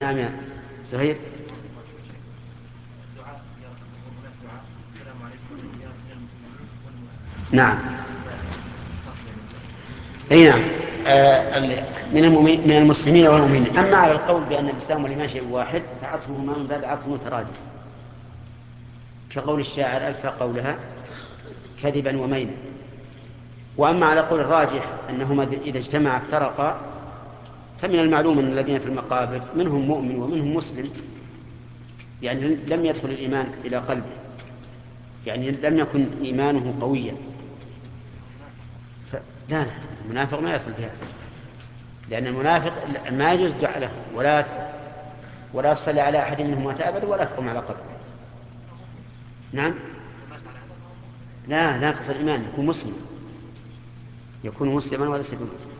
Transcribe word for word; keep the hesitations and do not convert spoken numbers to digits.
نعم يا زهير. نعم. اي نعم. آه ال- من المؤمن- من المسلمين والمؤمنين. اما على القول بان الاسلام والايمان شيء واحد فعطفهما من باب عطف مترادف، كقول الشاعر الفى قولها كذبا ومينا. واما على قول الراجح انهما اذا اجتمعا افترقا، فمن المعلوم ان الذين في المقابر منهم مؤمن ومنهم مسلم، يعني لم يدخل الايمان الى قلبه، يعني لم يكن ايمانه قويا. ف... لا لا، المنافق ما يدخل في هذا، لأن المنافق ما يجوز الدعاء له، ولا ولا تصلي على أحد منهم مات أبدا، ولا تقوم على قبره. نعم. لا، ناقص الإيمان، يكون مسلم، يكون مسلما وليس بمؤمن.